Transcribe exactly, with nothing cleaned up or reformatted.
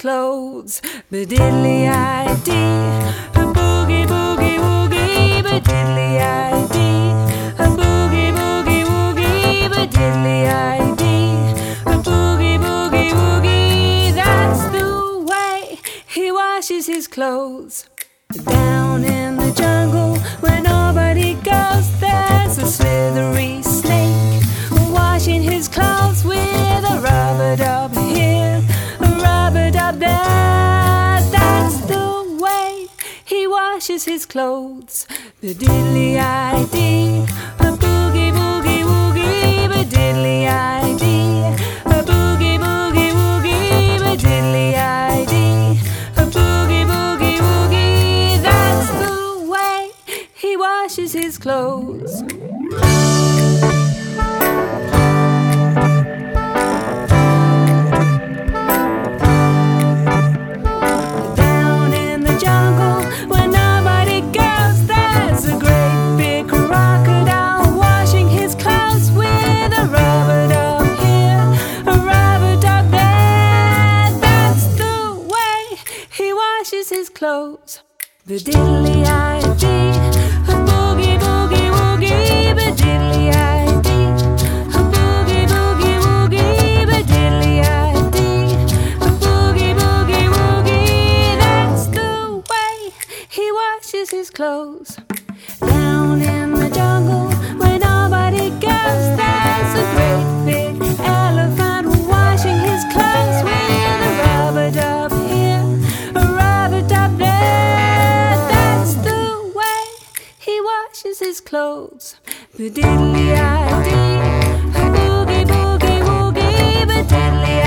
clothes. Ba-diddly-I-dee, a boogie, boogie, woogie, ba-diddly-I-dee, a boogie, boogie, woogie, ba-diddly-I-dee, a boogie, boogie, woogie. That's the way he washes his clothes. Down in the jungle where nobody goes, there's a slithery snake washing his clothes with a rub-a-dub here, a rub-a-dub there. That's the way he washes his clothes. Ba-diddly-I-dee, a boogie, boogie, woogie, ba-diddly-I-dee, a boogie, boogie, woogie, ba-diddly-I-dee, a boogie, boogie, woogie. That's the way he washes his clothes. Down in the jungle where nobody goes, there's a great big crocodile washing his clothes with a rub-a-dub here, a rub-a-dub there. That's the way he washes his clothes. Ba-diddly-I-dee, a boogie, boogie, woogie, ba-diddly-I-dee, a boogie, boogie, woogie, ba-diddly-I-dee, a boogie, boogie, woogie. That's the way he washes his clothes. Down in the jungle where nobody goes, there's a great big elephant washing his clothes with a rub-a-dub here, a rub-a-dub there. That's the way he washes his clothes. Ba-diddly-I-dee, a boogie, boogie, woogie, ba-diddly-I-dee.